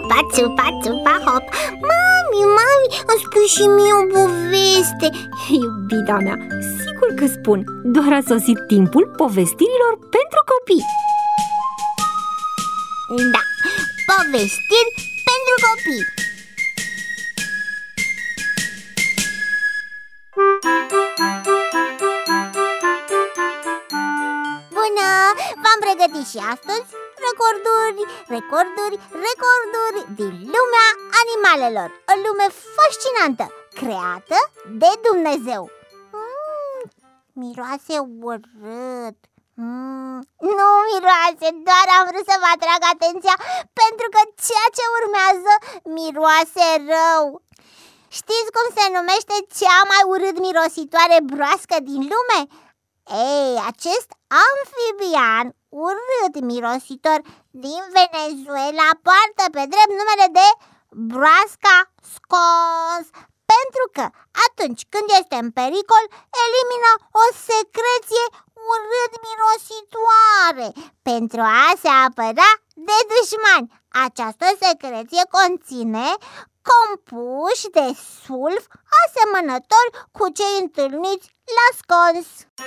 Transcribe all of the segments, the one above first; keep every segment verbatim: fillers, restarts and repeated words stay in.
țupa, țupa, țupa, hop. Mami, mami, îmi spui și mie o poveste. Iubita mea, sigur că spun. Doar a sosit timpul povestirilor pentru copii. Da, povestiri pentru copii. Bună! V-am pregătit și astăzi recorduri, recorduri, recorduri din lumea animalelor. O lume fascinantă, creată de Dumnezeu. mm, Miroase urât. mm, Nu miroase, doar am vrut să vă atrag atenția pentru că ceea ce urmează miroase rău. Știți cum se numește cea mai urât mirositoare broască din lume? Ei, acest amfibian urât mirositor din Venezuela poartă pe drept numele de broasca scons, pentru că atunci când este în pericol elimină o secreție urât mirositoare pentru a se apăra de dușmani. Această secreție conține compuși de sulf asemănători cu cei întâlniți la scons.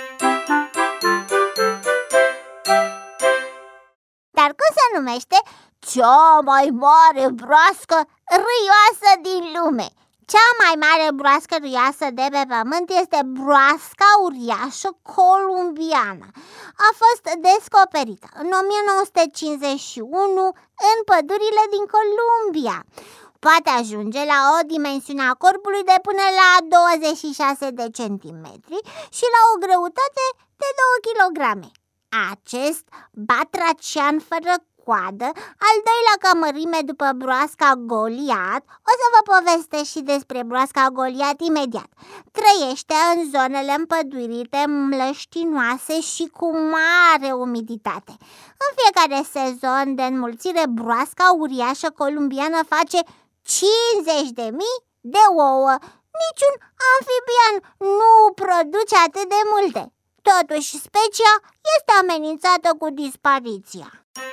Dar cum se numește cea mai mare broască râioasă din lume? Cea mai mare broască râioasă de pe pământ este broasca uriașă columbiană. A fost descoperită în o mie nouă sute cincizeci și unu în pădurile din Columbia. Poate ajunge la o dimensiune a corpului de până la douăzeci și șase de centimetri și la o greutate de două kilograme. Acest batracian fără coadă, al doilea ca mărime după broasca Goliat, o să vă povestesc și despre broasca Goliat imediat. Trăiește în zonele împădurite, mlăștinoase și cu mare umiditate. În fiecare sezon de înmulțire, broasca uriașă columbiană face cincizeci de mii de ouă. Niciun amfibian nu produce atât de multe. Totuși, specia este amenințată cu dispariția.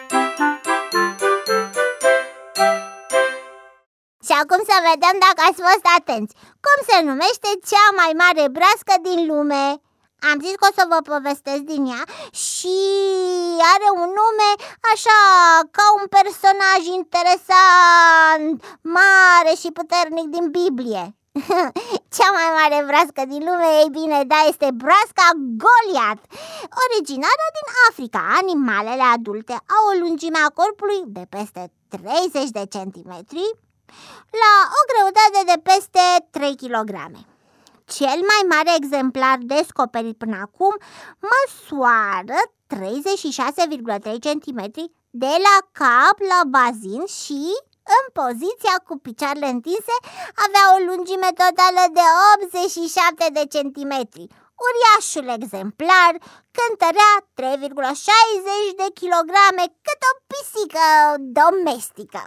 Și acum să vedem dacă ați fost atenți. Cum se numește cea mai mare broască din lume? Am zis că o să vă povestesc din ea și are un nume așa ca un personaj interesant, mare și puternic din Biblie. Cea mai mare broască din lume, ei bine, da, este broasca Goliat. Originară din Africa, animalele adulte au o lungime a corpului de peste treizeci de centimetri la o greutate de peste trei kilograme. Cel mai mare exemplar descoperit până acum măsoară treizeci și șase virgulă trei centimetri de la cap la bazin și, în poziția cu picioarele întinse, avea o lungime totală de optzeci și șapte de centimetri. Uriașul exemplar cântărea trei virgulă șaizeci de kilograme, cât o pisică domestică.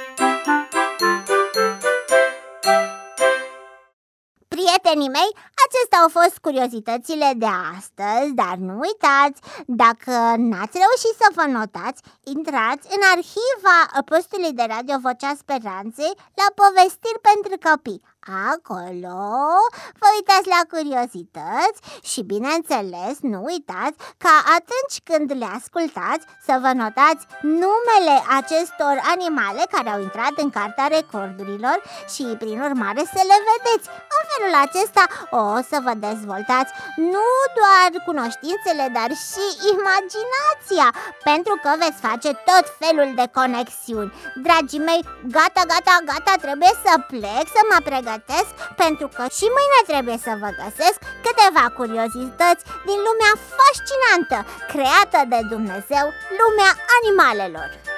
Prietenii mei, acestea au fost curiozitățile de astăzi, dar nu uitați, dacă n-ați reușit să vă notați, intrați în arhiva postului de Radio Vocea Speranței la povestiri pentru copii. Acolo vă uitați la curiozități și, bineînțeles, nu uitați ca atunci când le ascultați să vă notați numele acestor animale care au intrat în Cartea Recordurilor și, prin urmare, să le vedeți. În felul acesta o să vă dezvoltați nu doar cunoștințele, dar și imaginația, pentru că veți face tot felul de conexiuni. Dragii mei, gata, gata, gata, trebuie să plec, să mă pregătesc, pentru că și mâine trebuie să vă găsesc câteva curiozități din lumea fascinantă creată de Dumnezeu, lumea animalelor.